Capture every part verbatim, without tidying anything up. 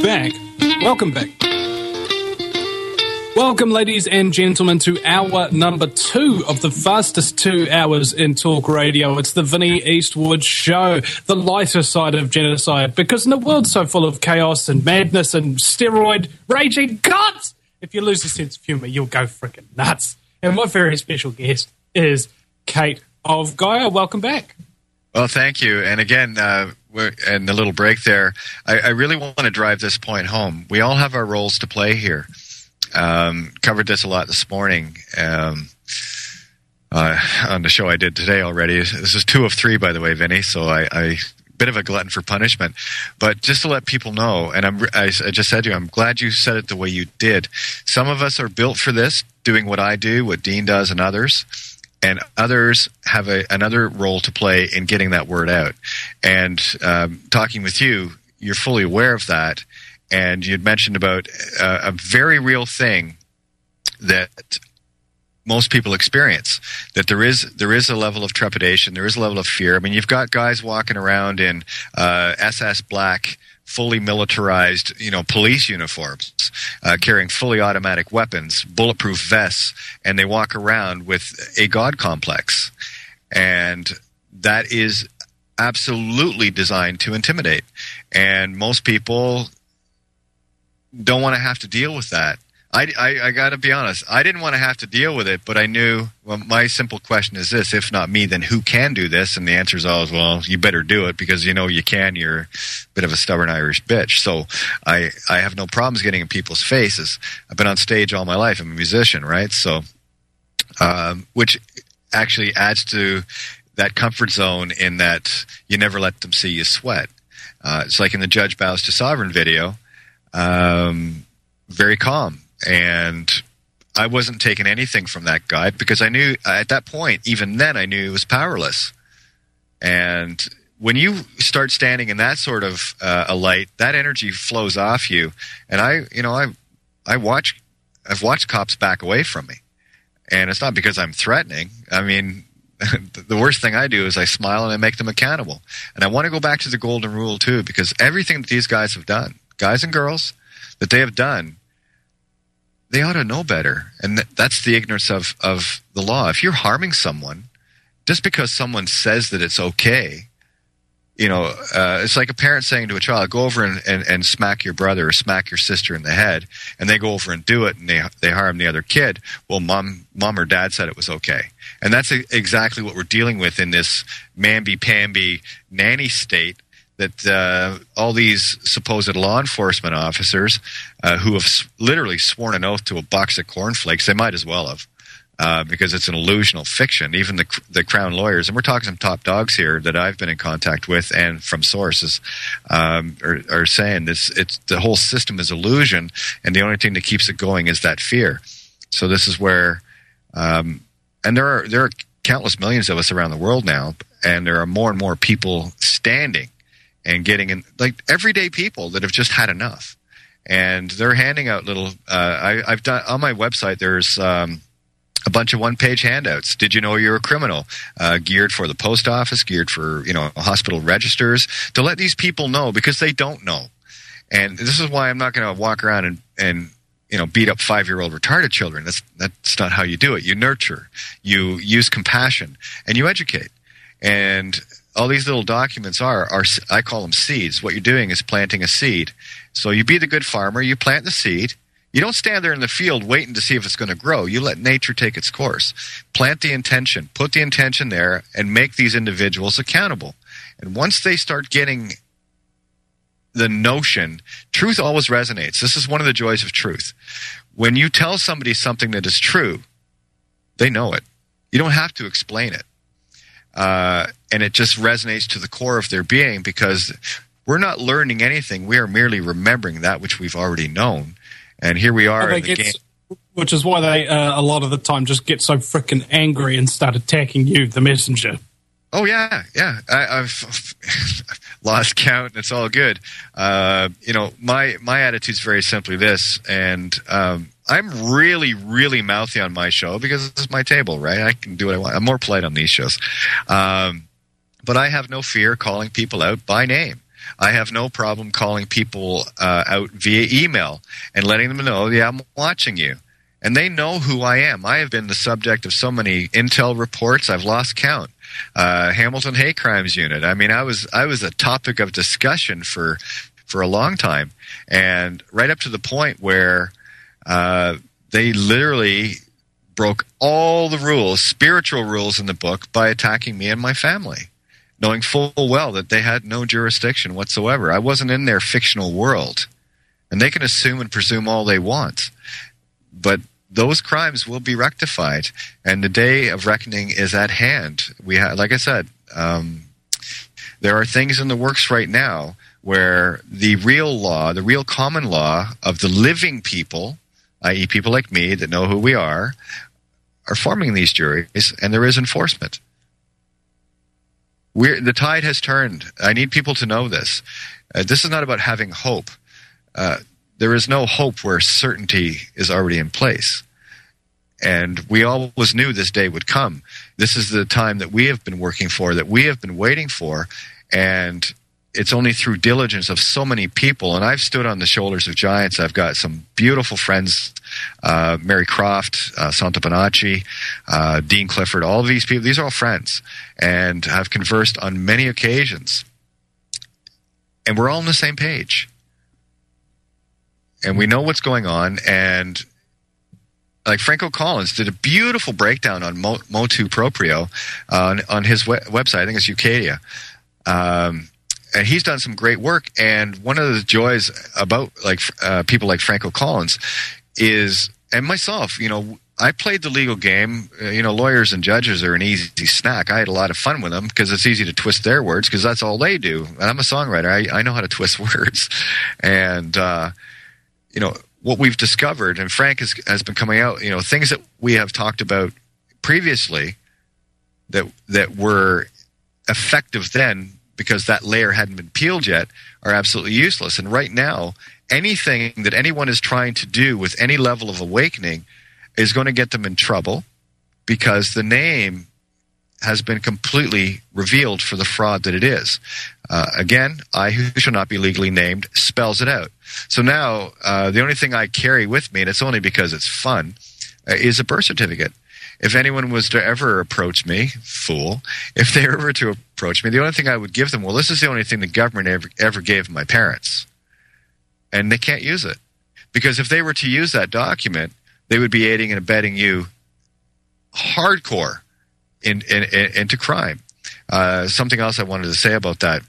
back. Welcome back. Welcome, ladies and gentlemen, to hour number two of the fastest two hours in talk radio. It's the Vinnie Eastwood Show, the lighter side of genocide, because in a world so full of chaos and madness and steroid raging gods, if you lose a sense of humour, you'll go freaking nuts. And my very special guest is Kate of Gaia. Welcome back. Well, thank you. And again, uh, we're, and the little break there, I, I really want to drive this point home. We all have our roles to play here. Um, covered this a lot this morning um, uh, on the show I did today already. This is two of three, by the way, Vinny, so I, I bit of a glutton for punishment. But just to let people know, and I'm, I, I just said to you, I'm glad you said it the way you did. Some of us are built for this, doing what I do, what Dean does, and others. And others have a, another role to play in getting that word out. And um, talking with you, you're fully aware of that. And you'd mentioned about uh, a very real thing that most people experience, that there is there is a level of trepidation, there is a level of fear. I mean, you've got guys walking around in uh, S S black, fully militarized, you know, police uniforms, uh, carrying fully automatic weapons, bulletproof vests, and they walk around with a God complex. And that is absolutely designed to intimidate. And most people don't want to have to deal with that. I, I, I got to be honest. I didn't want to have to deal with it, but I knew, well, my simple question is this: if not me, then who can do this? And the answer is always, well, you better do it because you know you can. You're a bit of a stubborn Irish bitch. So I, I have no problems getting in people's faces. I've been on stage all my life. I'm a musician, right? So, um, which actually adds to that comfort zone in that you never let them see you sweat. Uh, it's like in the Judge Bows to Sovereign video. Um, very calm. And I wasn't taking anything from that guy because I knew at that point, even then, I knew he was powerless. And when you start standing in that sort of uh, a light, that energy flows off you. And I, you know, I, I watch, I've watched cops back away from me. And it's not because I'm threatening. I mean, the worst thing I do is I smile and I make them accountable. And I want to go back to the golden rule too, because everything that these guys have done, guys and girls, that they have done, they ought to know better. And th- that's the ignorance of, of the law. If you're harming someone, just because someone says that it's okay, you know, uh, it's like a parent saying to a child, go over and, and, and smack your brother or smack your sister in the head, and they go over and do it, and they they harm the other kid. Well, mom, mom or dad said it was okay. And that's a, exactly what we're dealing with in this mamby-pamby nanny state, that uh, all these supposed law enforcement officers uh, who have s- literally sworn an oath to a box of cornflakes, they might as well have, uh, because it's an illusional fiction. Even the the Crown lawyers, and we're talking some top dogs here that I've been in contact with and from sources, um, are, are saying this: it's the whole system is illusion, and the only thing that keeps it going is that fear. So this is where, um, and there are there are countless millions of us around the world now, and there are more and more people standing and getting in, like everyday people that have just had enough, and they're handing out little. Uh, I, I've done on my website. There's um, a bunch of one-page handouts. Did you know you're a criminal? Uh, geared for the post office, geared for you know hospital registers, to let these people know because they don't know. And this is why I'm not going to walk around and and you know beat up five-year-old retarded children. That's that's not how you do it. You nurture, you use compassion, and you educate. And all these little documents are, are, I call them seeds. What you're doing is planting a seed. So you be the good farmer, you plant the seed. You don't stand there in the field waiting to see if it's going to grow. You let nature take its course. Plant the intention, put the intention there, and make these individuals accountable. And once they start getting the notion, truth always resonates. This is one of the joys of truth. When you tell somebody something that is true, they know it. You don't have to explain it. Uh, and it just resonates to the core of their being because we're not learning anything. We are merely remembering that which we've already known. And here we are in the game. Which is why they, uh, a lot of the time, just get so freaking angry and start attacking you, the messenger. Oh, yeah, yeah. I, I've lost count, and it's all good. Uh, you know, my, my attitude's very simply this, and um, I'm really, really mouthy on my show because this is my table, right? I can do what I want. I'm more polite on these shows. Um, but I have no fear calling people out by name. I have no problem calling people uh, out via email and letting them know, yeah, I'm watching you. And they know who I am. I have been the subject of so many intel reports, I've lost count. Uh, Hamilton Hate Crimes Unit. I mean, I was I was a topic of discussion for for a long time, and right up to the point where uh, they literally broke all the rules, spiritual rules in the book, by attacking me and my family, knowing full well that they had no jurisdiction whatsoever. I wasn't in their fictional world, and they can assume and presume all they want. But those crimes will be rectified, and the day of reckoning is at hand. We ha- like I said, um, there are things in the works right now where the real law, the real common law of the living people, that is people like me that know who we are, are forming these juries, and there is enforcement. We're, the tide has turned. I need people to know this. Uh, this is not about having hope. Uh, There is no hope where certainty is already in place. And we always knew this day would come. This is the time that we have been working for, that we have been waiting for. And it's only through diligence of so many people. And I've stood on the shoulders of giants. I've got some beautiful friends, uh, Mary Croft, uh, Santa Bonacci, uh, Dean Clifford, all of these people. These are all friends and have conversed on many occasions. And we're all on the same page. And we know what's going on, and like Franco Collins did a beautiful breakdown on Mo- Motu Proprio uh, on, on his we- website. I think it's Ucadia. Um, and he's done some great work. And one of the joys about like uh, people like Franco Collins is, and myself, you know, I played the legal game. Uh, you know, lawyers and judges are an easy snack. I had a lot of fun with them because it's easy to twist their words because that's all they do. And I'm a songwriter. I, I know how to twist words. And, uh, you know, what we've discovered, and Frank has, has been coming out, you know, things that we have talked about previously that that were effective then because that layer hadn't been peeled yet are absolutely useless. And right now, anything that anyone is trying to do with any level of awakening is going to get them in trouble because the name has been completely revealed for the fraud that it is. Uh, again, I who shall not be legally named spells it out. So now uh, the only thing I carry with me, and it's only because it's fun, uh, is a birth certificate. If anyone was to ever approach me, fool, if they were ever to approach me, the only thing I would give them, well, this is the only thing the government ever, ever gave my parents. And they can't use it. Because if they were to use that document, they would be aiding and abetting you hardcore in, in, in, into crime. Uh, something else I wanted to say about that.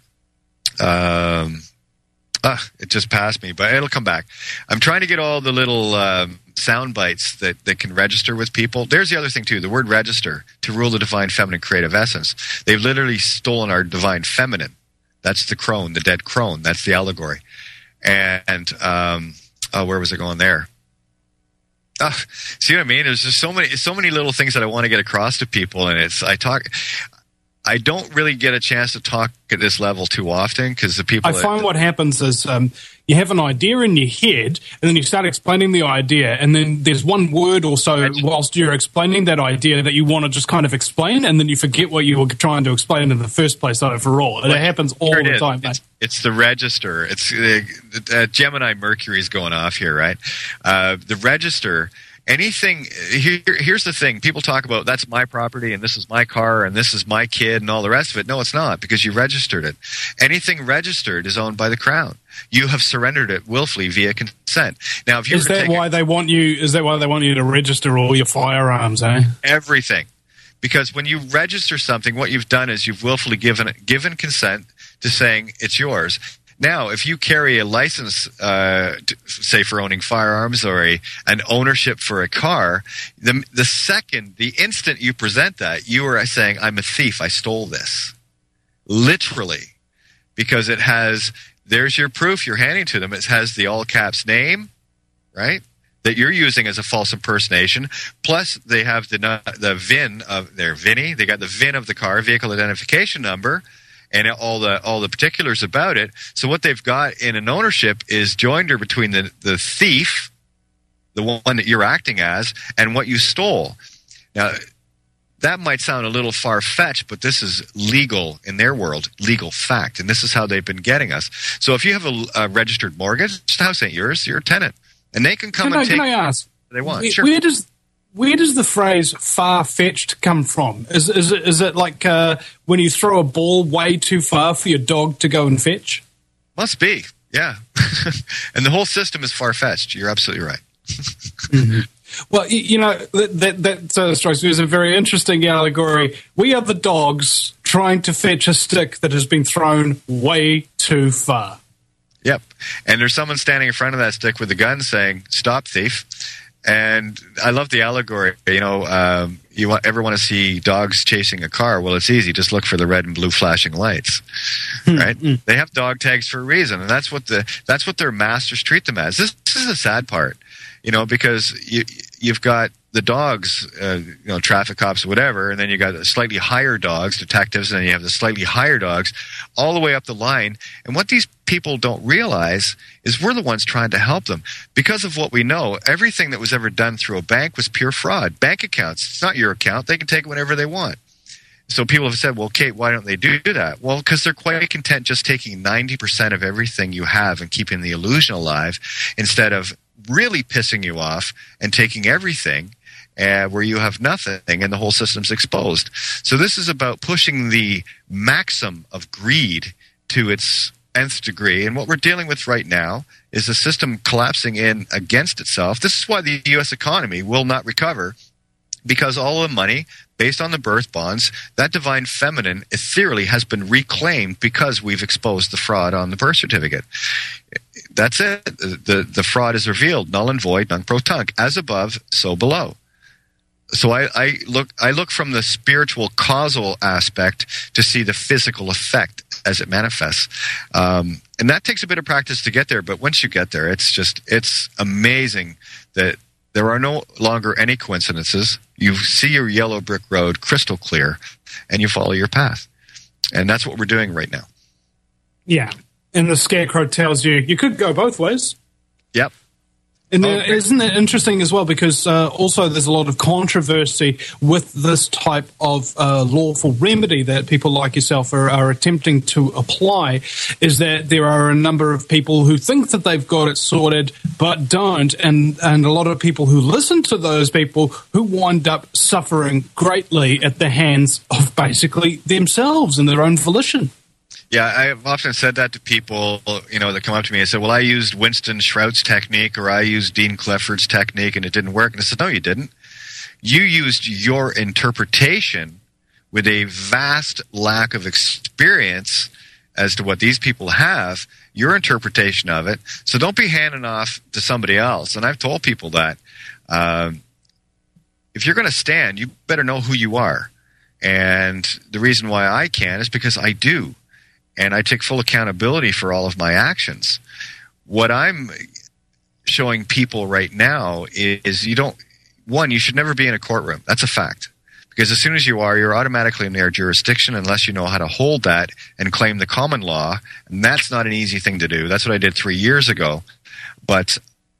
Um, ah, it just passed me, but it'll come back. I'm trying to get all the little um, sound bites that, that can register with people. There's the other thing, too, the word register, to rule the divine feminine creative essence. They've literally stolen our divine feminine. That's the crone, the dead crone. That's the allegory. And um, oh, where was it going there? Oh, see what I mean? There's just so many, so many little things that I want to get across to people, and it's I talk. I don't really get a chance to talk at this level too often because the people. I that, find what happens is um, you have an idea in your head, and then you start explaining the idea, and then there's one word or so whilst you're explaining that idea that you want to just kind of explain, and then you forget what you were trying to explain in the first place overall. And it happens all the is. time. It's, it's the register. It's uh, uh, Gemini Mercury is going off here, right? Uh, the register. Anything here, here's the thing. People talk about that's my property and this is my car and this is my kid and all the rest of it. No, it's not because you registered it. Anything registered is owned by the crown. You have surrendered it willfully via consent. Now, if you is that why it, they want you? Is that why they want you to register all your firearms? Eh? Everything, because when you register something, what you've done is you've willfully given given consent to saying it's yours. Now, if you carry a license, uh, to, say for owning firearms or a an ownership for a car, the the second, the instant you present that, you are saying, "I'm a thief. I stole this," literally, because it has. There's your proof you're handing to them. It has the all caps name, right? That you're using as a false impersonation. Plus, they have the the V I N of their V I N I. They got the V I N of the car, vehicle identification number. And all the all the particulars about it. So what they've got in an ownership is joinder between the, the thief, the one that you're acting as, and what you stole. Now, that might sound a little far-fetched, but this is legal in their world, legal fact, and this is how they've been getting us. So if you have a, a registered mortgage, the house ain't yours, you're a tenant. And they can come can and I, take can I ask, what they want. Where, sure. where does where does the phrase far-fetched come from? Is, is, it, is it like uh, when you throw a ball way too far for your dog to go and fetch? Must be, yeah. And the whole system is far-fetched. You're absolutely right. Mm-hmm. Well, you know, that, that uh, strikes me as a very interesting allegory. We are the dogs trying to fetch a stick that has been thrown way too far. Yep. And there's someone standing in front of that stick with a gun saying, "Stop, thief." And I love the allegory. You know, um, you want, ever want to see dogs chasing a car? Well, it's easy. Just look for the red and blue flashing lights, right? Mm-hmm. They have dog tags for a reason, and that's what the that's what their masters treat them as. This, this is the sad part, you know, because you you've got the dogs, uh, you know, traffic cops, whatever, and then you got the slightly higher dogs, detectives, and then you have the slightly higher dogs, all the way up the line. And what these people don't realize is we're the ones trying to help them. Because of what we know, everything that was ever done through a bank was pure fraud. Bank accounts, it's not your account. They can take it whenever they want. So people have said, well, Kate, why don't they do that? Well, because they're quite content just taking ninety percent of everything you have and keeping the illusion alive instead of really pissing you off and taking everything uh, where you have nothing and the whole system's exposed. So this is about pushing the maxim of greed to its nth degree. And what we're dealing with right now is a system collapsing in against itself. This is why the U S economy will not recover, because all the money based on the birth bonds, that divine feminine ethereally has been reclaimed because we've exposed the fraud on the birth certificate. That's it. The, the fraud is revealed, null and void, nunc pro tunc, as above, so below. So I, I look I look from the spiritual causal aspect to see the physical effect as it manifests. Um, and that takes a bit of practice to get there, but once you get there, it's just, it's amazing that there are no longer any coincidences. You see your yellow brick road crystal clear, and you follow your path. And that's what we're doing right now. Yeah. And the scarecrow tells you, you could go both ways. Yep. And there, oh, isn't it interesting as well, because uh, also there's a lot of controversy with this type of uh, lawful remedy that people like yourself are, are attempting to apply, is that there are a number of people who think that they've got it sorted but don't, and, and a lot of people who listen to those people who wind up suffering greatly at the hands of basically themselves and their own volition. Yeah, I've often said that to people, you know, that come up to me and say, well, I used Winston Shrout's technique or I used Dean Clifford's technique and it didn't work. And I said, no, you didn't. You used your interpretation with a vast lack of experience as to what these people have, your interpretation of it. So don't be handing off to somebody else. And I've told people that um, if you're going to stand, you better know who you are. And the reason why I can is because I do. And I take full accountability for all of my actions. What I'm showing people right now is you don't, one, you should never be in a courtroom. That's a fact. Because as soon as you are, you're automatically in their jurisdiction unless you know how to hold that and claim the common law. And that's not an easy thing to do. That's what I did three years ago. But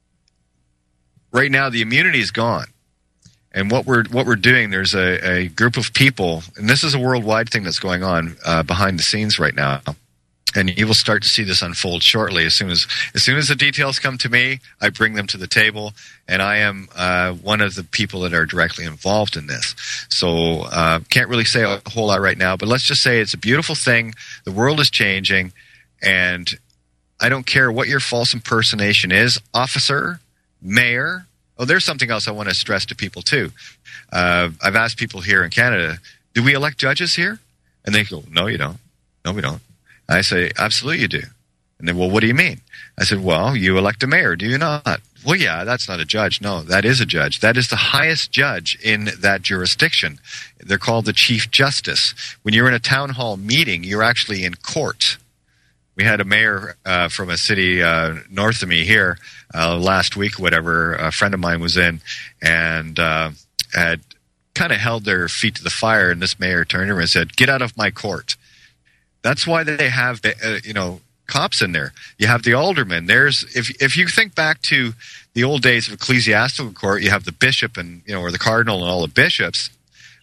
right now, the immunity is gone. And what we're what we're doing, there's a, a group of people, and this is a worldwide thing that's going on uh, behind the scenes right now. And you will start to see this unfold shortly. As soon as as soon as the details come to me, I bring them to the table, and I am uh, one of the people that are directly involved in this. So uh, can't really say a whole lot right now, but let's just say it's a beautiful thing. The world is changing, and I don't care what your false impersonation is, officer, mayor. Oh, there's something else I want to stress to people, too. Uh, I've asked people here in Canada, do we elect judges here? And they go, no, you don't. No, we don't. I say, absolutely you do. And then, well, what do you mean? I said, well, you elect a mayor, do you not? Well, yeah, that's not a judge. No, that is a judge. That is the highest judge in that jurisdiction. They're called the Chief Justice. When you're in a town hall meeting, you're actually in court. We had a mayor uh, from a city uh, north of me here uh, last week, whatever, a friend of mine was in, and uh, had kind of held their feet to the fire, and this mayor turned over and said, get out of my court. That's why they have, uh, you know, cops in there. You have the aldermen. There's if if you think back to the old days of ecclesiastical court, you have the bishop and, you know, or the cardinal and all the bishops.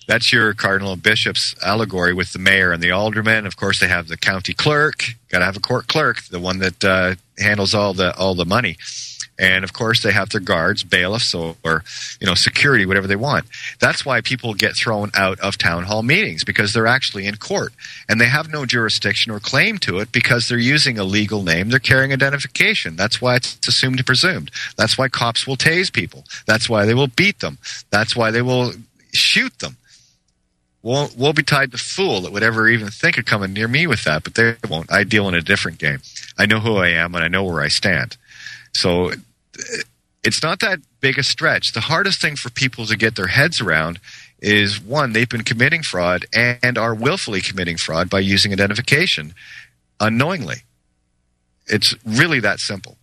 That's your cardinal and bishops allegory with the mayor and the alderman. Of course, they have the county clerk. Got to have a court clerk, the one that uh, handles all the all the money. And of course, they have their guards, bailiffs, or, or you know, security, whatever they want. That's why people get thrown out of town hall meetings, because they're actually in court and they have no jurisdiction or claim to it because they're using a legal name. They're carrying identification. That's why it's assumed and presumed. That's why cops will tase people. That's why they will beat them. That's why they will shoot them. We'll, we'll be tied to fool that would ever even think of coming near me with that, but they won't. I deal in a different game. I know who I am and I know where I stand. So it's not that big a stretch. The hardest thing for people to get their heads around is, one, they've been committing fraud and are willfully committing fraud by using identification unknowingly. It's really that simple.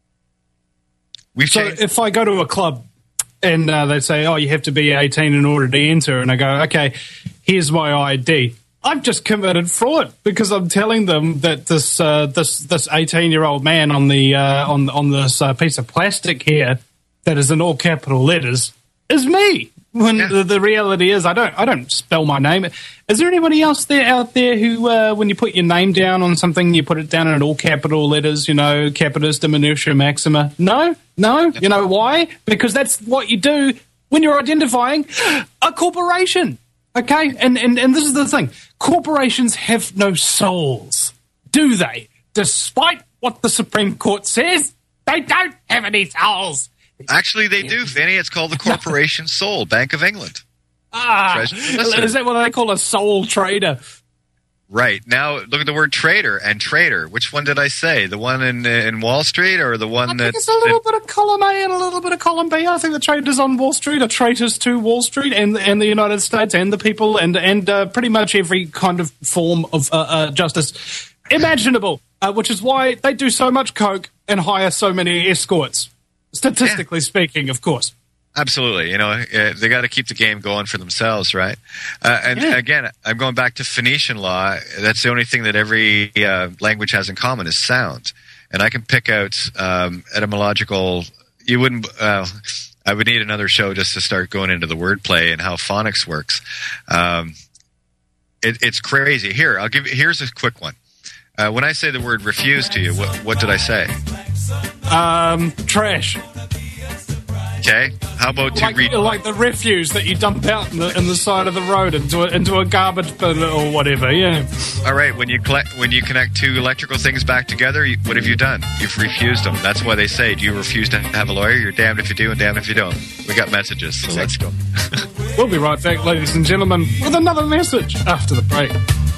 We've so changed- if I go to a club and uh, they say, oh, you have to be eighteen in order to enter, and I go, okay, here's my I D. I've just committed fraud because I'm telling them that this uh, this this eighteen-year-old man on the uh, on on this uh, piece of plastic here that is in all capital letters is me. When yeah. the, the reality is, I don't I don't spell my name. Is there anybody else there out there who, uh, when you put your name down on something, you put it down in all capital letters? You know, capitis, diminutia, maxima. No, no. You know why? Because that's what you do when you're identifying a corporation. Okay, and, and and this is the thing. Corporations have no souls, do they? Despite what the Supreme Court says, they don't have any souls. Actually, they do, Vinny. It's called the Corporation Soul, Bank of England. Ah, is that what they call a sole trader? Right. Now, look at the word trader and trader. Which one did I say? The one in in Wall Street or the one that... I think it's a little bit of column A and a little bit of column B. I think the traders on Wall Street are traitors to Wall Street and and the United States and the people and, and uh, pretty much every kind of form of uh, uh, justice imaginable, uh, which is why they do so much coke and hire so many escorts, statistically yeah. speaking, of course. Absolutely. You know, uh, they got to keep the game going for themselves, right? Uh, and yeah. again, I'm going back to Phoenician law. That's the only thing that every uh, language has in common is sound. And I can pick out um, etymological... You wouldn't... Uh, I would need another show just to start going into the wordplay and how phonics works. Um, it, it's crazy. Here, I'll give you... Here's a quick one. Uh, when I say the word refuse to you, what, what did I say? Um, trash. Okay. How about to like, read like the refuse that you dump out in the, in the side of the road into a, into a garbage bin or whatever? Yeah. All right. When you collect, when you connect two electrical things back together, you, what have you done? You've refused them. That's why they say, "Do you refuse to have a lawyer? You're damned if you do and damned if you don't." We got messages, so let's go. We'll be right back, ladies and gentlemen, with another message after the break.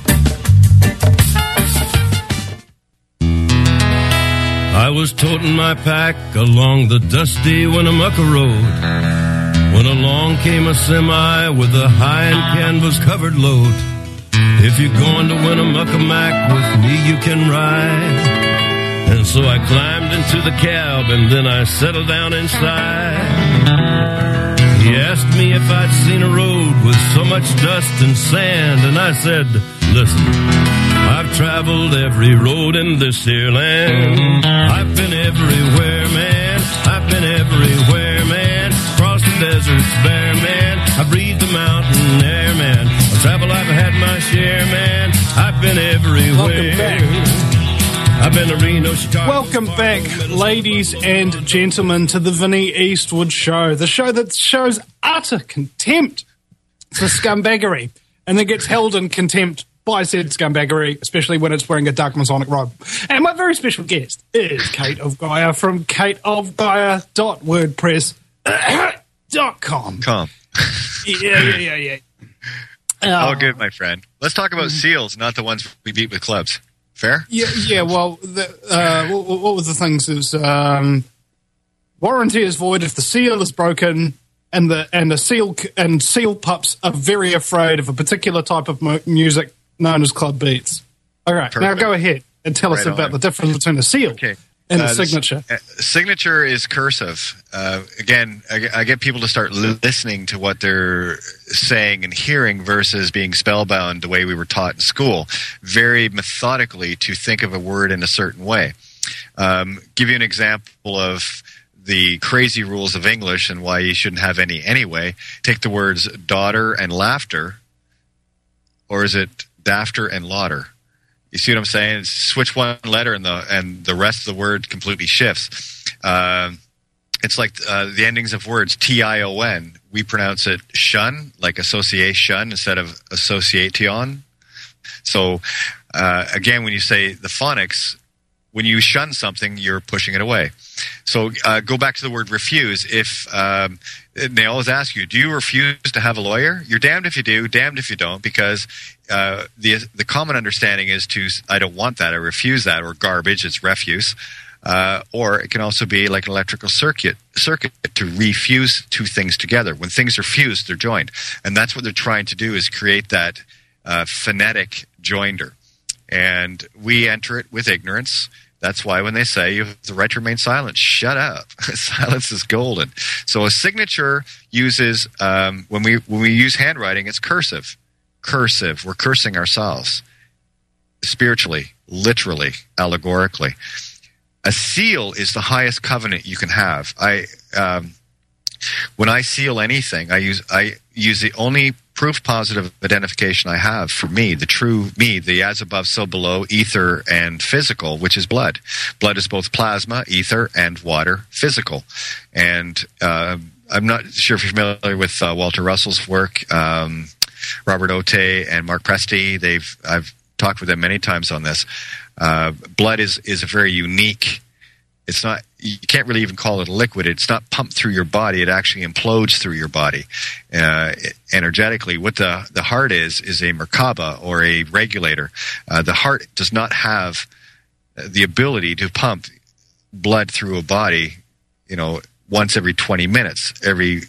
I was toting my pack along the dusty Winnemucca Road when along came a semi with a high and canvas-covered load. If you're going to Winnemucca Mac with me, you can ride. And so I climbed into the cab and then I settled down inside. He asked me if I'd seen a road with so much dust and sand, and I said, listen, I've traveled every road in this here land. I've been everywhere, man. I've been everywhere, man. Across the deserts bare, man. I breathe the mountain air, man. Of travel I've had my share, man. I've been everywhere. Welcome back. I've been to Reno, Chicago. Welcome back, ladies and gentlemen, to the Vinny Eastwood Show, the show that shows utter contempt for scumbaggery and then gets held in contempt by said scumbaggery, especially when it's wearing a dark Masonic robe. And my very special guest is Kate of Gaia from kate of gaia dot wordpress dot com. Com. Yeah, yeah, yeah, yeah. Oh, good, my friend. Let's talk about seals, not the ones we beat with clubs. Fair? Yeah, yeah. Well, the, uh, what, what was the things? Is um, warranty is void if the seal is broken, and the and the seal and seal pups are very afraid of a particular type of mu- music known as club beats. All right, Perfect. Now go ahead and tell right us about on. the difference between a seal okay. and uh, a signature. The, uh, signature is cursive. Uh, again, I, I get people to start listening to what they're saying and hearing versus being spellbound the way we were taught in school, very methodically to think of a word in a certain way. Um, give you an example of the crazy rules of English and why you shouldn't have any anyway, take the words daughter and laughter, or is it dafter and laughter? You see what I'm saying? It's switch one letter and the and the rest of the word completely shifts. Uh, it's like uh, the endings of words, T I O N. We pronounce it shun, like association instead of association. So, uh, again, when you say the phonics, when you shun something, you're pushing it away. So uh, go back to the word refuse. If um, they always ask you, do you refuse to have a lawyer? You're damned if you do, damned if you don't, because uh, the the common understanding is to, I don't want that, I refuse that, or garbage, it's refuse. Uh, or it can also be like an electrical circuit, circuit to refuse two things together. When things are fused, they're joined. And that's what they're trying to do, is create that uh, phonetic joinder. And we enter it with ignorance. That's why when they say you have the right to remain silent, shut up. Silence is golden. So a signature uses, um, when we when we use handwriting, it's cursive. Cursive. We're cursing ourselves. Spiritually, literally, allegorically. A seal is the highest covenant you can have. I um, when I seal anything, I use I use the only proof positive identification I have for me, the true me, the as above, so below, ether and physical, which is blood. Blood is both plasma, ether, and water, physical. And uh, I'm not sure if you're familiar with uh, Walter Russell's work, um, Robert Otte and Mark Presti. They've I've talked with them many times on this. Uh, blood is is a very unique. It's not. You can't really even call it a liquid. It's not pumped through your body. It actually implodes through your body uh, energetically. What the, the heart is, is a Merkaba or a regulator. Uh, the heart does not have the ability to pump blood through a body, you know, once every twenty minutes. Every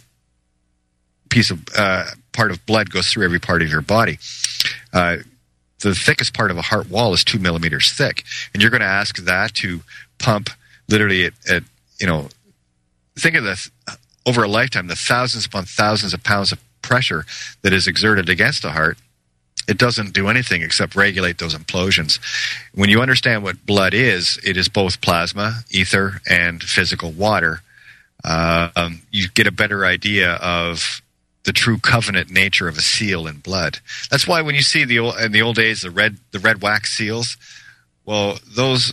piece of uh, part of blood goes through every part of your body. Uh, the thickest part of a heart wall is two millimeters thick. And you're going to ask that to pump literally at, at, you know, think of this, over a lifetime, the thousands upon thousands of pounds of pressure that is exerted against a heart. It doesn't do anything except regulate those implosions. When you understand what blood is, it is both plasma, ether, and physical water. Uh, um, you get a better idea of the true covenant nature of a seal in blood. That's why when you see the old, in the old days the red the red wax seals, well, those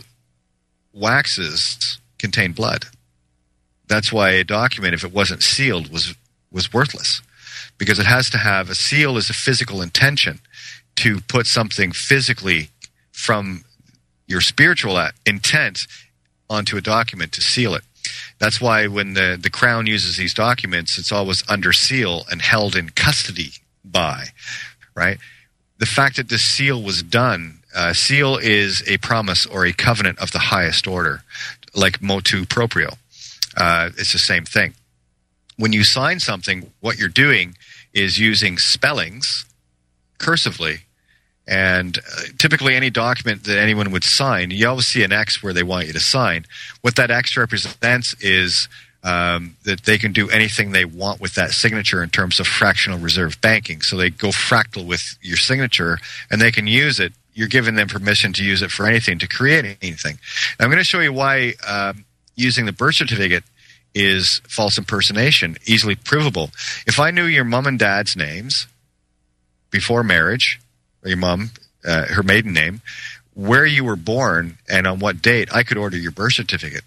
waxes contain blood. That's why a document, if it wasn't sealed, was was worthless, because it has to have a seal is a physical intention to put something physically from your spiritual intent onto a document to seal it. That's why when the, the Crown uses these documents, it's always under seal and held in custody by, right? The fact that this seal was done, uh, seal is a promise or a covenant of the highest order, like motu proprio. Uh, it's the same thing. When you sign something, what you're doing is using spellings cursively. And uh, typically any document that anyone would sign, you always see an X where they want you to sign. What that X represents is um, that they can do anything they want with that signature in terms of fractional reserve banking. So they go fractal with your signature, and they can use it. You're giving them permission to use it for anything, to create anything. And I'm going to show you why um, using the birth certificate is false impersonation, easily provable. If I knew your mom and dad's names before marriage, or your mom, uh, her maiden name, where you were born, and on what date, I could order your birth certificate.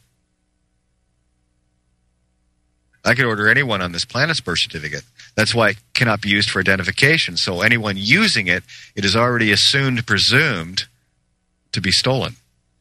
I could order anyone on this planet's birth certificate. That's why it cannot be used for identification. So anyone using it, it is already assumed, presumed to be stolen.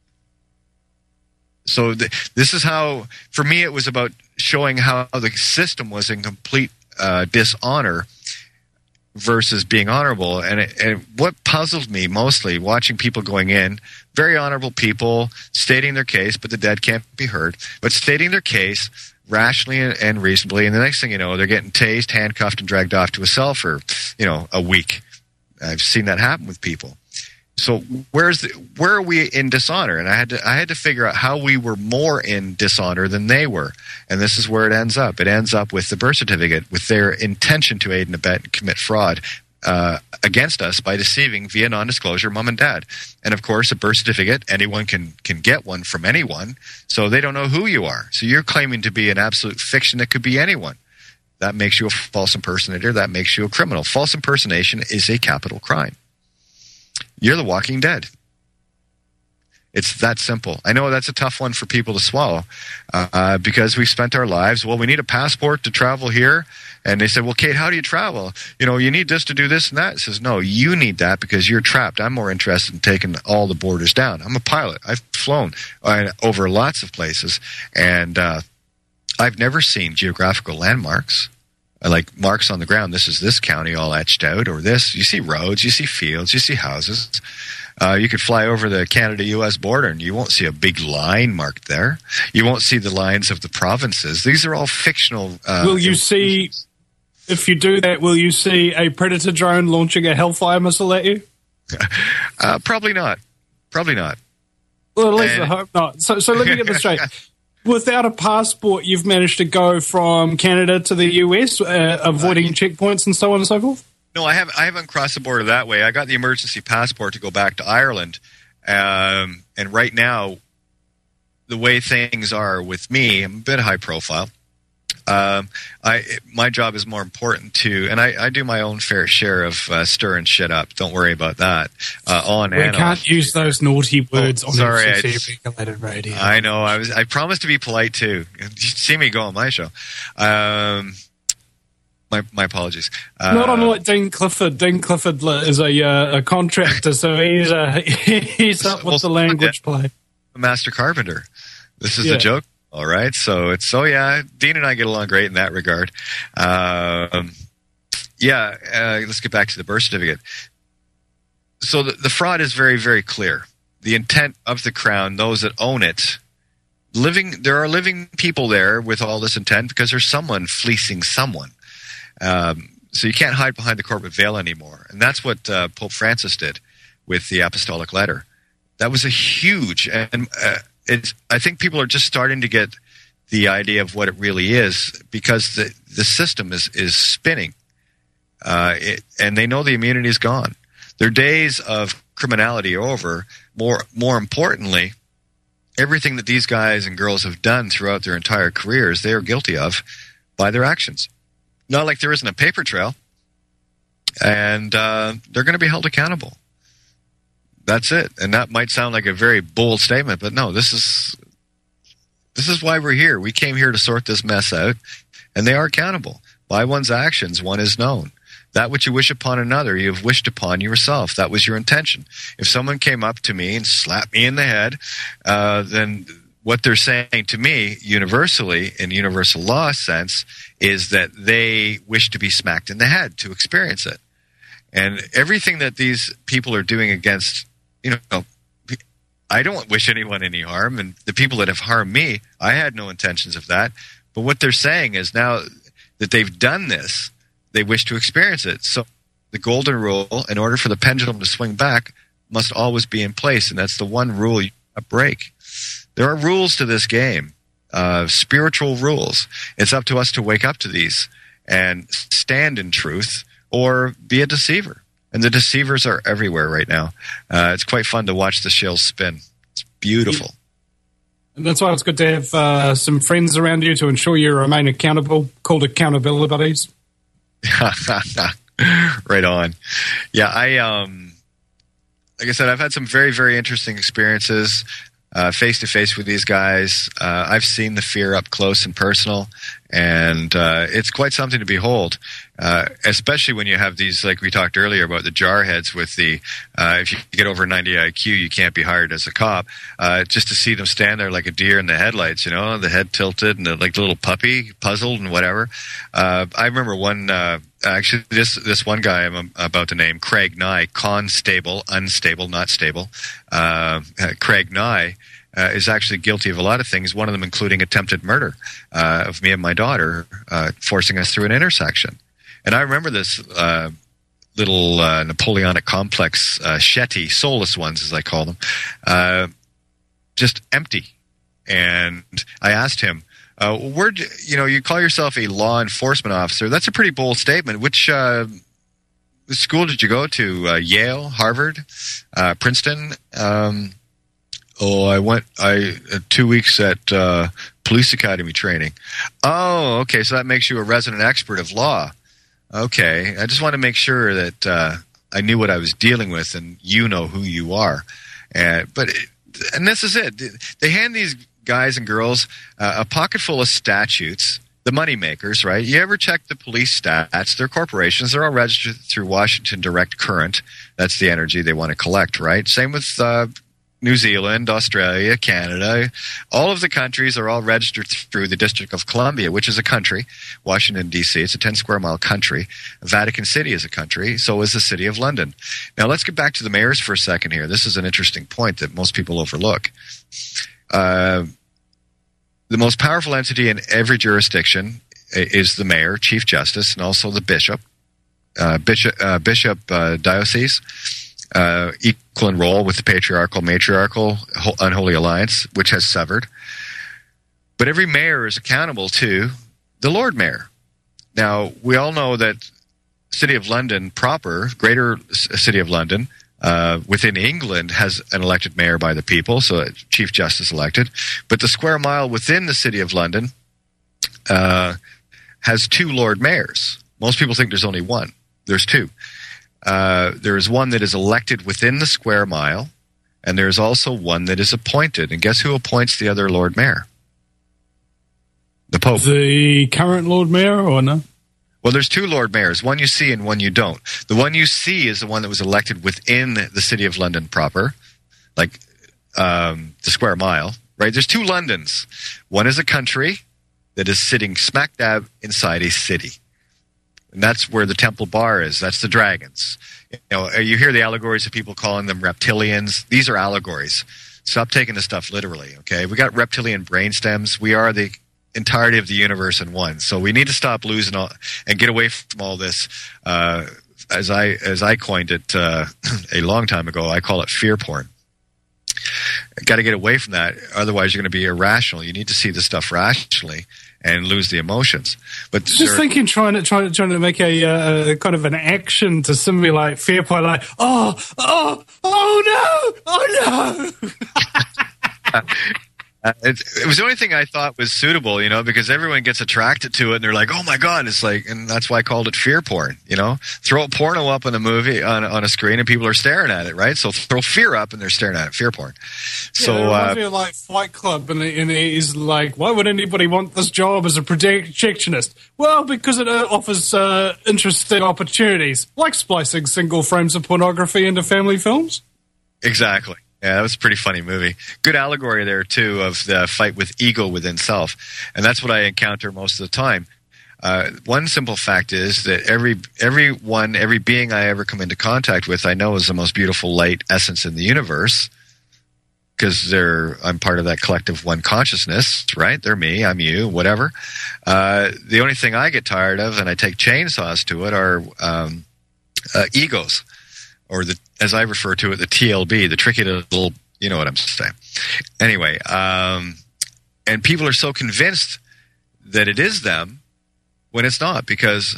So th- this is how, for me, it was about showing how the system was in complete uh, dishonor versus being honorable. And, it, and what puzzled me mostly, watching people going in, very honorable people stating their case, but the dead can't be heard, but stating their case rationally and reasonably, and the next thing you know, they're getting tased, handcuffed, and dragged off to a cell for, you know, a week. I've seen that happen with people. So where's the, where are we in dishonor? And I had to I had to figure out how we were more in dishonor than they were. And this is where it ends up. It ends up with the birth certificate, with their intention to aid and abet and commit fraud, uh, against us by deceiving via non-disclosure mom and dad. And of course, a birth certificate, anyone can, can get one from anyone, so they don't know who you are. So you're claiming to be an absolute fiction that could be anyone. That makes you a false impersonator. That makes you a criminal. False impersonation is a capital crime. You're the Walking Dead. It's that simple. I know that's a tough one for people to swallow uh, because we've spent our lives, well, we need a passport to travel here. And they said, well, Kate, how do you travel? You know, you need this to do this and that. It says, no, you need that because you're trapped. I'm more interested in taking all the borders down. I'm a pilot. I've flown uh, over lots of places. And uh, I've never seen geographical landmarks, like marks on the ground. This is this county all etched out, or this. You see roads, you see fields, you see houses. Uh, you could fly over the Canada-U S border and you won't see a big line marked there. You won't see the lines of the provinces. These are all fictional. Uh, will you see, if you do that, will you see a Predator drone launching a Hellfire missile at you? uh, probably not. Probably not. Well, at least and- I hope not. So, so let me get this straight. Without a passport, you've managed to go from Canada to the U S, uh, avoiding uh, checkpoints and so on and so forth? No, I haven't. I haven't crossed the border that way. I got the emergency passport to go back to Ireland, um, and right now, the way things are with me, I'm a bit high profile. Um, I my job is more important to, and I, I do my own fair share of uh, stirring shit up. Don't worry about that. Uh, on we and can't off. use those naughty words oh, on sorry, F C C regulated radio. I know. I was. I promised to be polite too. You see me go on my show. Um, My, my apologies. Uh, Not unlike Dean Clifford. Dean Clifford is a uh, a contractor, so he's uh, he's up with the language play. Master carpenter. This is yeah. a joke, all right. So it's so yeah. Dean and I get along great in that regard. Um, yeah. Uh, let's get back to the birth certificate. So the, the fraud is very very clear. The intent of the Crown, those that own it. Living, there are living people there with all this intent because there's someone fleecing someone. Um, so you can't hide behind the corporate veil anymore. And that's what uh, Pope Francis did with the apostolic letter. That was a huge, and uh, it's, I think people are just starting to get the idea of what it really is because the, the system is, is spinning. Uh, it, and they know the immunity is gone. Their days of criminality are over. More, more importantly, everything that these guys and girls have done throughout their entire careers, they are guilty of by their actions. Not like there isn't a paper trail, and uh, they're going to be held accountable. That's it. And that might sound like a very bold statement, but no, this is this is why we're here. We came here to sort this mess out, and they are accountable. By one's actions, one is known. That which you wish upon another, you have wished upon yourself. That was your intention. If someone came up to me and slapped me in the head, uh, then what they're saying to me universally, in universal law sense, is that they wish to be smacked in the head to experience it. And everything that these people are doing against, you know, I don't wish anyone any harm. And the people that have harmed me, I had no intentions of that. But what they're saying is now that they've done this, they wish to experience it. So the golden rule, in order for the pendulum to swing back, must always be in place. And that's the one rule you break. There are rules to this game, uh, spiritual rules. It's up to us to wake up to these and stand in truth or be a deceiver. And the deceivers are everywhere right now. Uh, it's quite fun to watch the shell spin. It's beautiful. And that's why it's good to have uh, some friends around you to ensure you remain accountable, called accountability buddies. Right on. Yeah, I um, like I said, I've had some very, very interesting experiences uh, face-to-face with these guys. Uh, I've seen the fear up close and personal, and uh, it's quite something to behold, uh, especially when you have these, like we talked earlier about the jarheads with the, uh, if you get over ninety I Q, you can't be hired as a cop. Uh, just to see them stand there like a deer in the headlights, you know, the head tilted and the, like the little puppy, puzzled and whatever. Uh, I remember one, uh, actually this, this one guy I'm about to name, Craig Nye, constable, unstable, not stable, uh, Craig Nye, Uh, is actually guilty of a lot of things, one of them including attempted murder uh, of me and my daughter, uh, forcing us through an intersection. And I remember this uh, little uh, Napoleonic complex, uh, Shetty, soulless ones as I call them, uh, just empty. And I asked him, uh, where you know, you call yourself a law enforcement officer. That's a pretty bold statement. Which uh, school did you go to? Uh, Yale, Harvard, uh, Princeton? Um, oh, I went. I uh, two weeks at uh, police academy training. Oh, okay. So that makes you a resident expert of law. Okay, I just want to make sure that uh, I knew what I was dealing with, and you know who you are. And but and this is it. They hand these guys and girls uh, a pocket full of statutes. The money makers, right? You ever check the police stats? They're corporations. They're all registered through Washington Direct Current. That's the energy they want to collect, right? Same with uh, New Zealand, Australia, Canada. All of the countries are all registered through the District of Columbia, which is a country. Washington, D C, it's a ten square mile country. Vatican City is a country. So is the City of London. Now, let's get back to the mayors for a second here. This is an interesting point that most people overlook. Uh... The most powerful entity in every jurisdiction is the mayor, chief justice, and also the bishop, uh, bishop, uh, bishop uh, diocese, uh, equal in role with the patriarchal, matriarchal, unholy alliance, which has severed. But every mayor is accountable to the Lord Mayor. Now, we all know that City of London proper, Greater City of London, Uh, within England has an elected mayor by the people, so Chief Justice elected. But the square mile within the City of London uh, has two Lord Mayors. Most people think there's only one. There's two. Uh, there is one that is elected within the square mile, and there's also one that is appointed. And guess who appoints the other Lord Mayor? The Pope. The current Lord Mayor, or no? Well, there's two Lord Mayors, one you see and one you don't. The one you see is the one that was elected within the City of London proper, like um, the square mile, right? There's two Londons. One is a country that is sitting smack dab inside a city. And that's where the Temple Bar is. That's the dragons. You know, you hear the allegories of people calling them reptilians. These are allegories. Stop taking this stuff literally, okay? We got reptilian brain stems. We are the entirety of the universe in one. So we need to stop losing all and get away from all this. Uh, as I as I coined it uh, a long time ago, I call it fear porn. Got to get away from that. Otherwise, you're going to be irrational. You need to see the stuff rationally and lose the emotions. But just there, thinking, trying to trying to trying to make a uh, kind of an action to simulate fear porn, like oh oh oh no oh no. Uh, it, it was the only thing I thought was suitable, you know, because everyone gets attracted to it and they're like, oh my God, it's like, and that's why I called it fear porn, you know, throw a porno up on a movie, on, on a screen and people are staring at it, right? So throw fear up and they're staring at it, fear porn. Yeah, so, it reminds uh, me of like Fight Club, and it, and it is like, why would anybody want this job as a projectionist? Well, because it uh, offers uh, interesting opportunities, like splicing single frames of pornography into family films. Exactly. Yeah, that was a pretty funny movie. Good allegory there, too, of the fight with ego within self. And that's what I encounter most of the time. Uh, one simple fact is that every everyone, every being I ever come into contact with, I know is the most beautiful light essence in the universe, because they're I'm part of that collective one consciousness, right? They're me, I'm you, whatever. Uh, the only thing I get tired of, and I take chainsaws to it, are um, uh, egos. Or the, as I refer to it, the T L B, the tricky little, you know what I'm saying. Anyway, um, and people are so convinced that it is them when it's not, because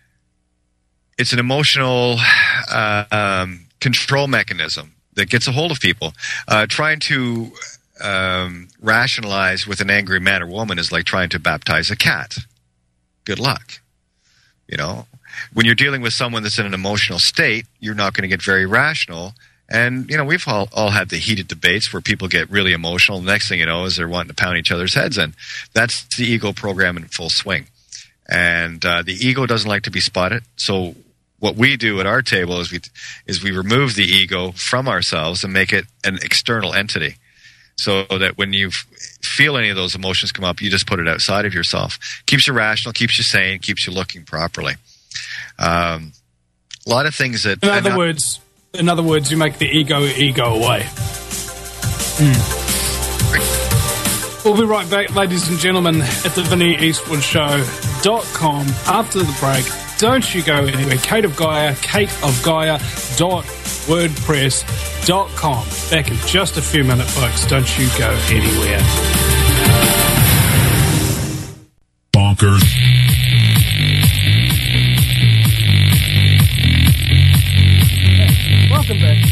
it's an emotional uh, um, control mechanism that gets a hold of people. Uh, trying to um, rationalize with an angry man or woman is like trying to baptize a cat. Good luck, you know. When you're dealing with someone that's in an emotional state, you're not going to get very rational. And, you know, we've all, all had the heated debates where people get really emotional. The next thing you know is they're wanting to pound each other's heads in. That's the ego program in full swing. And uh, the ego doesn't like to be spotted. So what we do at our table is we is we remove the ego from ourselves and make it an external entity. So that when you feel any of those emotions come up, you just put it outside of yourself. Keeps you rational, keeps you sane, keeps you looking properly. Um, a lot of things that. In other not, words, in other words, you make the ego ego away. Mm. We'll be right back, ladies and gentlemen, at the Vinnie Eastwood Show dot com after the break. Don't you go anywhere. Kate of Gaia, Kate of Gaia dot wordpress dot com. Back in just a few minutes, folks. Don't you go anywhere. Bonkers. Welcome back.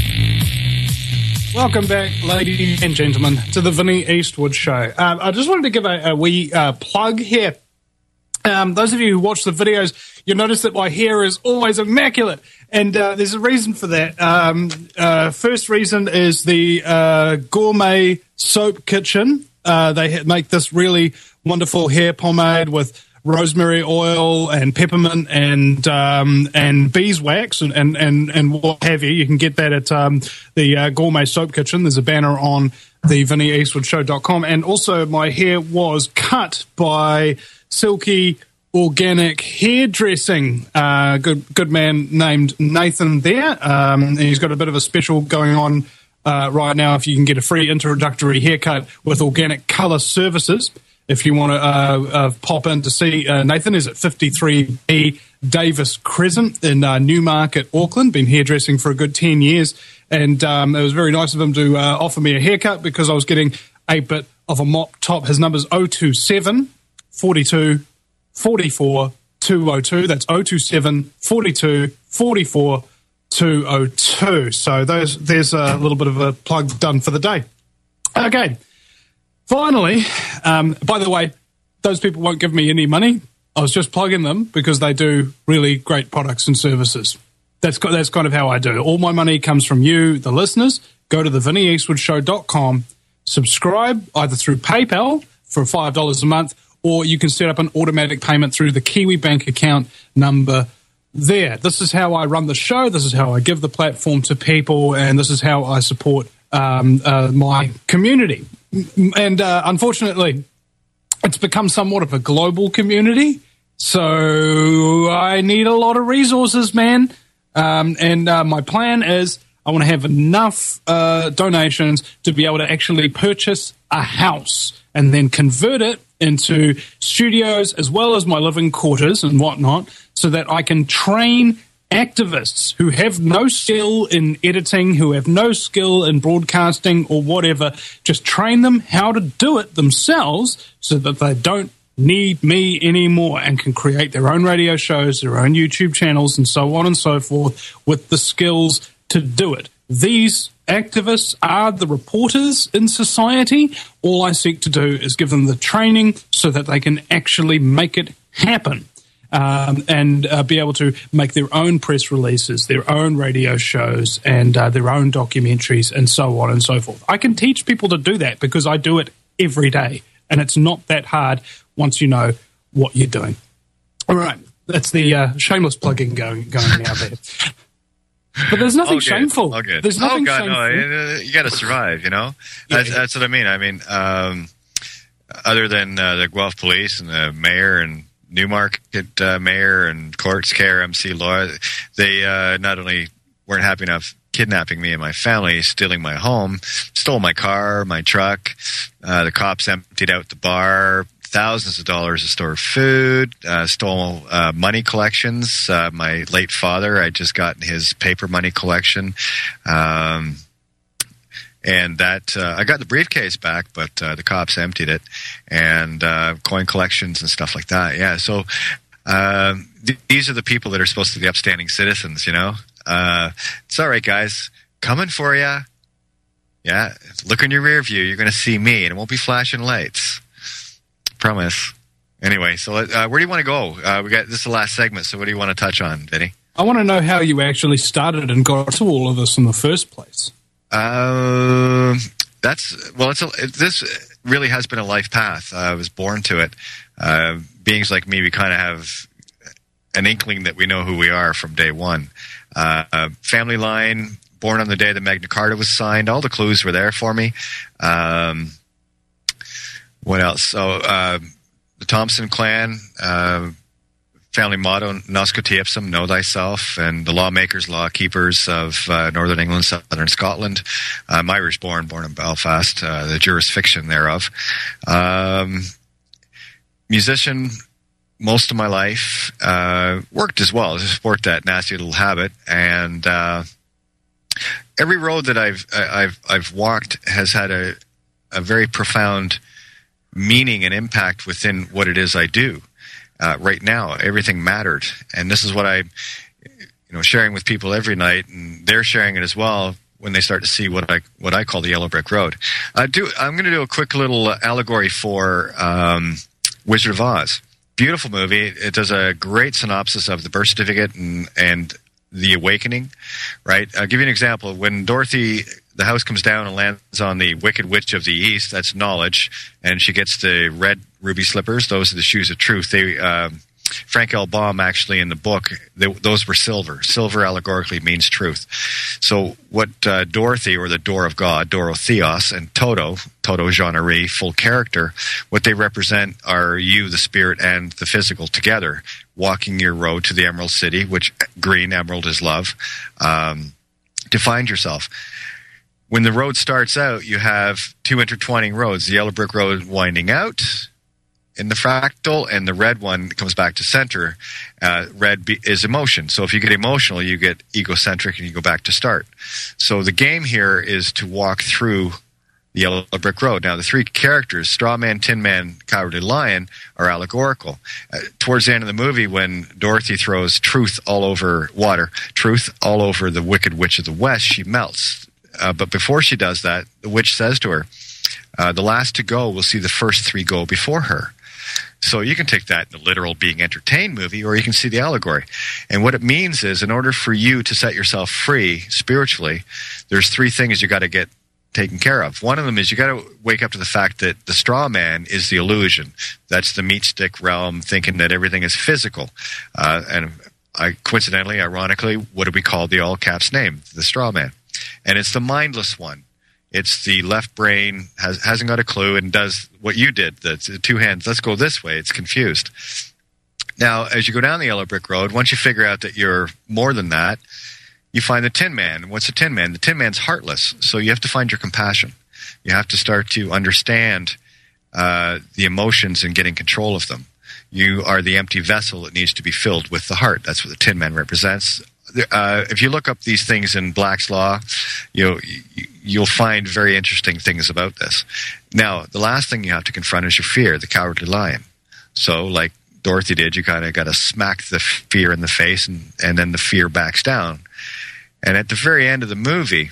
Welcome back, ladies and gentlemen, to the Vinnie Eastwood Show. Um, I just wanted to give a, a wee uh, plug here. Um, those of you who watch the videos, you'll notice that my hair is always immaculate, and uh, there's a reason for that. Um, uh, first reason is the uh, Gourmet Soap Kitchen. Uh, they ha- make this really wonderful hair pomade with rosemary oil and peppermint and um, and beeswax and, and, and, and what have you. You can get that at um, the uh, Gourmet Soap Kitchen. There's a banner on the vinnie eastwood show dot com. And also my hair was cut by Silky Organic Hairdressing. Uh, good good man named Nathan there. Um, and he's got a bit of a special going on uh, right now if you can get a free introductory haircut with Organic Colour Services. If you want to uh, uh, pop in to see uh, Nathan, is at fifty-three B Davis Crescent in uh, Newmarket, Auckland. Been hairdressing for a good ten years. And um, it was very nice of him to uh, offer me a haircut because I was getting a bit of a mop top. His number's oh two seven, forty-two, forty-four, two oh two. That's oh two seven, forty-two, forty-four, two oh two. So those, there's a little bit of a plug done for the day. Okay. Finally, um, by the way, those people won't give me any money. I was just plugging them because they do really great products and services. That's that's kind of how I do it. All my money comes from you, the listeners. Go to the vinnie eastwood show dot com, subscribe either through PayPal for five dollars a month, or you can set up an automatic payment through the Kiwi Bank account number there. This is how I run the show. This is how I give the platform to people, and this is how I support um, uh, my community. And uh, unfortunately, it's become somewhat of a global community, so I need a lot of resources, man. Um, and uh, my plan is I want to have enough uh, donations to be able to actually purchase a house and then convert it into studios as well as my living quarters and whatnot, so that I can train activists who have no skill in editing, who have no skill in broadcasting or whatever, just train them how to do it themselves so that they don't need me anymore and can create their own radio shows, their own YouTube channels, and so on and so forth with the skills to do it. These activists are the reporters in society. All I seek to do is give them the training so that they can actually make it happen. Um, and uh, be able to make their own press releases, their own radio shows, and uh, their own documentaries, and so on and so forth. I can teach people to do that because I do it every day, and it's not that hard once you know what you're doing. All right, that's the uh, shameless plugging going going out there. But there's nothing shameful. Oh, good. There's nothing oh, God, shameful. No, you got to survive, you know? Yeah. That's, that's what I mean. I mean, um, other than uh, the Guelph Police and the mayor and Newmarket uh, mayor and courts, K R M C law, they uh, not only weren't happy enough kidnapping me and my family, stealing my home, stole my car, my truck. Uh, the cops emptied out the bar, thousands of dollars of stored food, uh, stole uh, money collections. Uh, my late father, I just got his paper money collection. Um, And that uh, I got the briefcase back, but uh, the cops emptied it, and uh, coin collections and stuff like that. Yeah, so uh, th- these are the people that are supposed to be upstanding citizens. You know, uh, it's all right, guys, coming for you. Yeah, look in your rear view. You're going to see me, and it won't be flashing lights. Promise. Anyway, so uh, where do you want to go? Uh, we got this is the last segment. So what do you want to touch on, Vinny? I want to know how you actually started and got to all of this in the first place. Uh, that's well. It's a, it, this really has been a life path. Uh, I was born to it. Uh, beings like me, we kind of have an inkling that we know who we are from day one. Uh, uh, family line, born on the day that Magna Carta was signed. All the clues were there for me. Um, what else? So uh, the Thompson clan. Uh, Family motto, Nosco Ipsum, know thyself, and the lawmakers, law keepers of uh, Northern England, Southern Scotland. I'm Irish born, born in Belfast, uh, the jurisdiction thereof. Um, musician most of my life, uh, worked as well, to support that nasty little habit, and uh, every road that I've I've I've walked has had a a very profound meaning and impact within what it is I do. Uh, right now, everything mattered, and this is what I, you know, sharing with people every night, and they're sharing it as well when they start to see what I what I call the Yellow Brick Road. I do. I'm going to do a quick little allegory for um, Wizard of Oz. Beautiful movie. It does a great synopsis of the birth certificate and and the awakening. Right. I'll give you an example. When Dorothy, the house comes down and lands on the Wicked Witch of the East. That's knowledge, and she gets the red ruby slippers. Those are the shoes of truth. They. Um, Frank L. Baum, actually, in the book, they, those were silver. Silver allegorically means truth. So what uh, Dorothy, or the Door of God, Dorotheos, and Toto, Toto Jeannery, full character, what they represent are you, the spirit, and the physical together, walking your road to the Emerald City, which green emerald is love, um, to find yourself. When the road starts out, you have two intertwining roads, the Yellow Brick Road winding out in the fractal, and the red one comes back to center. Uh, red be- is emotion. So if you get emotional, you get egocentric and you go back to start. So the game here is to walk through the Yellow Brick Road. Now, the three characters, Straw Man, Tin Man, Cowardly Lion, are allegorical. Uh, towards the end of the movie, when Dorothy throws truth all over water, truth all over the Wicked Witch of the West, she melts. Uh, but before she does that, the witch says to her, uh, the last to go will see the first three go before her. So you can take that in the literal being entertained movie, or you can see the allegory. And what it means is, in order for you to set yourself free spiritually, there's three things you got to get taken care of. One of them is you got to wake up to the fact that the straw man is the illusion. That's the meat stick realm, thinking that everything is physical. Uh, and I, coincidentally, ironically, what do we call the all caps name? The straw man. And it's the mindless one. It's the left brain has, hasn't got a clue and does what you did. The, the two hands, let's go this way. It's confused. Now, as you go down the Yellow Brick Road, once you figure out that you're more than that, you find the Tin Man. What's the Tin Man? The Tin Man's heartless. So you have to find your compassion. You have to start to understand uh, the emotions and getting control of them. You are the empty vessel that needs to be filled with the heart. That's what the Tin Man represents. Uh, if you look up these things in Black's Law, you'll, you'll find very interesting things about this. Now, the last thing you have to confront is your fear, the Cowardly Lion. So, like Dorothy did, you kind of got to smack the fear in the face, and, and then the fear backs down. And at the very end of the movie,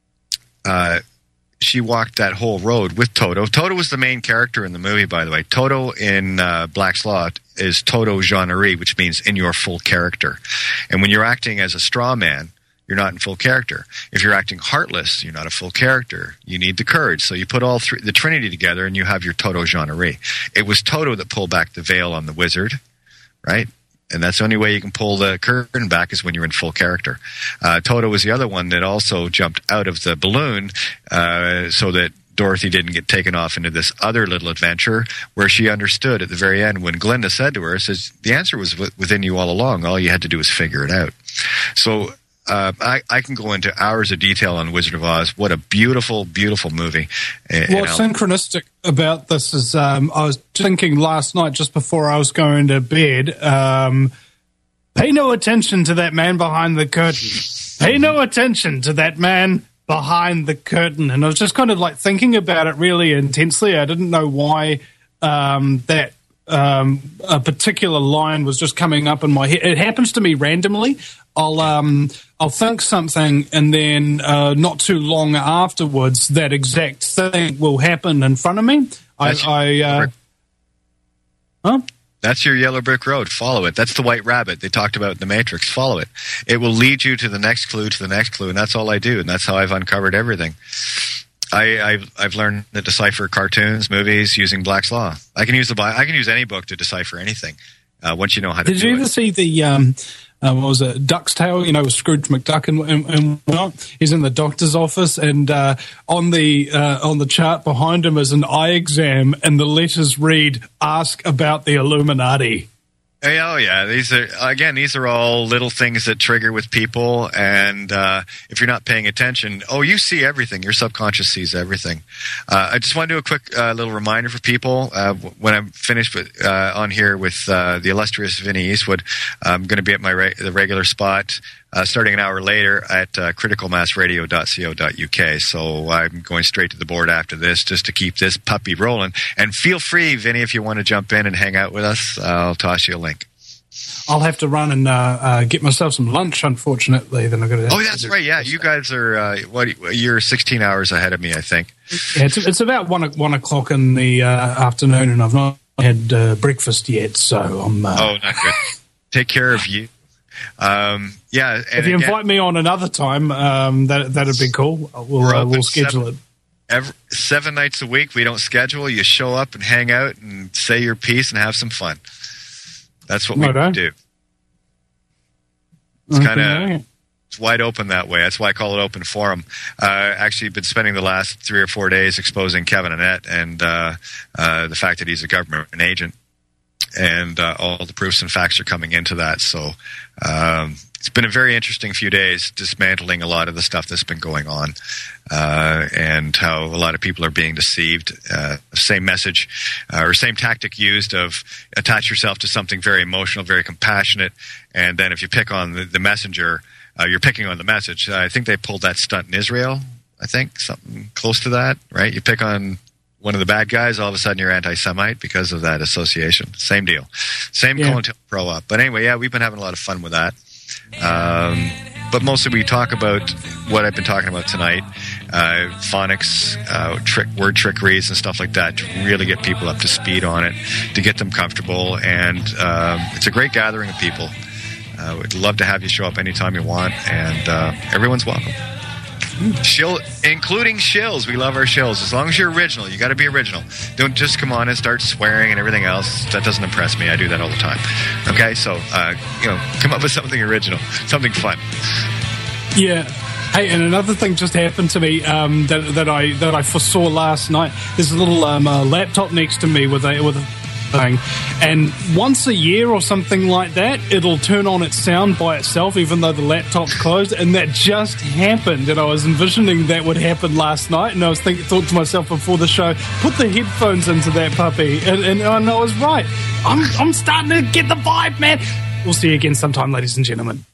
uh, she walked that whole road with Toto. Toto was the main character in the movie, by the way. Toto in uh, Black's Law is Toto Jeannery, which means in your full character. And when you're acting as a straw man, you're not in full character. If you're acting heartless, you're not a full character. You need the courage. So you put all three, the Trinity together, and you have your Toto Jeannery. It was Toto that pulled back the veil on the wizard, right? And that's the only way you can pull the curtain back is when you're in full character. Uh, Toto was the other one that also jumped out of the balloon uh, so that Dorothy didn't get taken off into this other little adventure, where she understood at the very end when Glinda said to her, says, the answer was w- within you all along. All you had to do was figure it out. So uh, I, I can go into hours of detail on Wizard of Oz. What a beautiful, beautiful movie. And, What's and synchronistic about this is um, I was thinking last night just before I was going to bed, um, pay no attention to that man behind the curtain. Pay no attention to that man behind the curtain. And I was just kind of like thinking about it really intensely. I didn't know why um, that um, a particular line was just coming up in my head. It happens to me randomly. I'll um, I'll think something, and then uh, not too long afterwards, that exact thing will happen in front of me. I, I uh, huh? That's your Yellow Brick Road. Follow it. That's the White Rabbit they talked about in The Matrix. Follow it. It will lead you to the next clue, to the next clue, and that's all I do, and that's how I've uncovered everything. I, I've, I've learned to decipher cartoons, movies using Black's Law. I can use the I can use any book to decipher anything uh, once you know how to Did do it. you ever see the um, uh, what was it, Duck's Tale? You know, with Scrooge McDuck and, and, and well, he's in the doctor's office, and uh, on the uh, on the chart behind him is an eye exam, and the letters read "Ask about the Illuminati." Hey, oh yeah, these are again. These are all little things that trigger with people, and uh, if you're not paying attention, oh, you see everything. Your subconscious sees everything. Uh, I just want to do a quick uh, little reminder for people uh, when I'm finished with, uh, on here with uh, the illustrious Vinny Eastwood. I'm going to be at my re- the regular spot uh, starting an hour later at uh, critical mass radio dot co dot u k. So I'm going straight to the board after this just to keep this puppy rolling. And feel free, Vinny, if you want to jump in and hang out with us, I'll toss you a link. I'll have to run and uh, uh, get myself some lunch, unfortunately. Then I've got to. Oh, that's right. Yeah, you guys are. Uh, what? You're sixteen hours ahead of me, I think. Yeah, it's, it's about one one o'clock in the uh, afternoon, and I've not had uh, breakfast yet, so I'm. Uh, oh, not good. Take care of you. Um, yeah. And if you again, invite me on another time, um, that that'd be cool. We'll uh, we'll schedule seven, it. Every, seven nights a week. We don't schedule. You show up and hang out and say your piece and have some fun. That's what we okay. do. It's kind of it's wide open that way. That's why I call it open forum. Uh, actually, been spending the last three or four days exposing Kevin Annett and uh, uh, the fact that he's a government agent, and uh, all the proofs and facts are coming into that. So um, it's been a very interesting few days, dismantling a lot of the stuff that's been going on, uh, and how a lot of people are being deceived. Uh, same message uh, or same tactic used of attach yourself to something very emotional, very compassionate, and then if you pick on the, the messenger, uh, you're picking on the message. Uh, I think they pulled that stunt in Israel. I think something close to that, right? You pick on one of the bad guys, all of a sudden you're anti-Semite because of that association. Same deal. Same yeah. COINTELPRO up. But anyway, yeah, we've been having a lot of fun with that. Um, but mostly we talk about what I've been talking about tonight, uh, phonics, uh, trick, word trickeries and stuff like that, to really get people up to speed on it, to get them comfortable. And um, it's a great gathering of people. Uh, we'd love to have you show up anytime you want, and uh, everyone's welcome. Shill, including shills. We love our shills. As long as you're original, you got to be original. Don't just come on and start swearing and everything else. That doesn't impress me. I do that all the time. Okay, so uh, you know, come up with something original, something fun. Yeah. Hey, and another thing just happened to me um, that that I that I foresaw last night. There's a little um, uh, laptop next to me with a with a thing, and once a year or something like that, it'll turn on its sound by itself, even though the laptop's closed. And that just happened, and I was envisioning that would happen last night. And I was thinking, thought to myself before the show, put the headphones into that puppy, and, and, and I was right. I'm I'm starting to get the vibe, man. We'll see you again sometime, ladies and gentlemen.